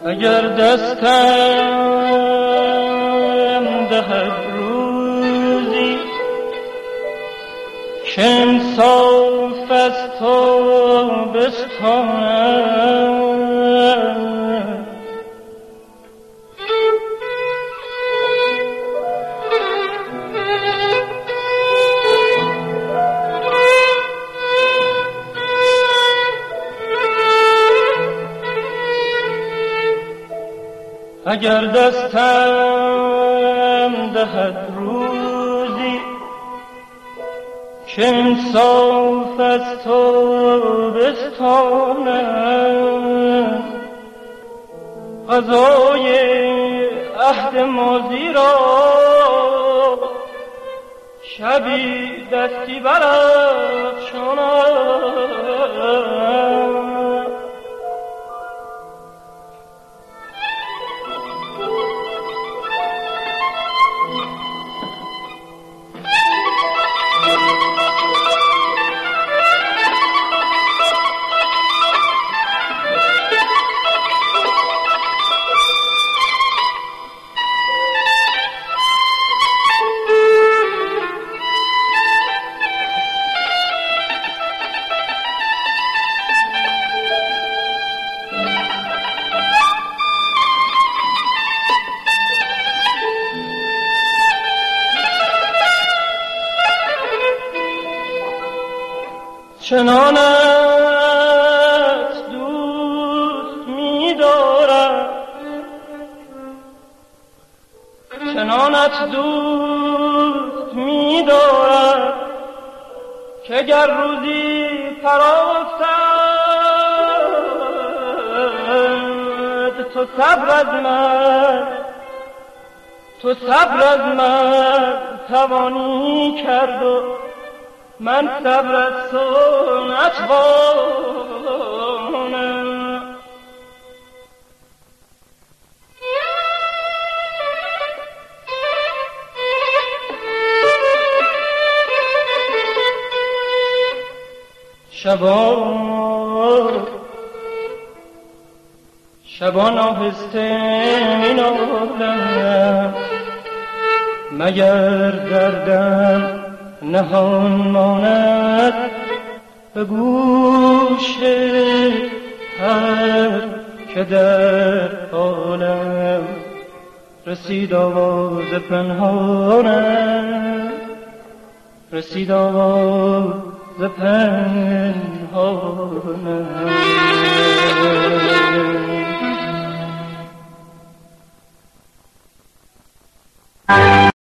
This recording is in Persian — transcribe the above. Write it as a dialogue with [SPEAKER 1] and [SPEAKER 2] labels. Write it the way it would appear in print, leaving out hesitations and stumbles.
[SPEAKER 1] اگر دستم دهد روزی که انصاف از تو بستانم، اگر دستم دهد روزی که انصاف از تو بستانم، قضای عهد ماضی را شبی دستی برافشانم. چنانت دوست می‌دارم، چنانت دوست می‌دارم که گر روزی فرافتد تو صبر از من توانی کرد و من صبر از تو نتوانم. شبان آهسته مینالم، مگر دردم نهان ماند به گوش هر که در عالم رسید آواز پنهانم، رسید آواز پنهانم.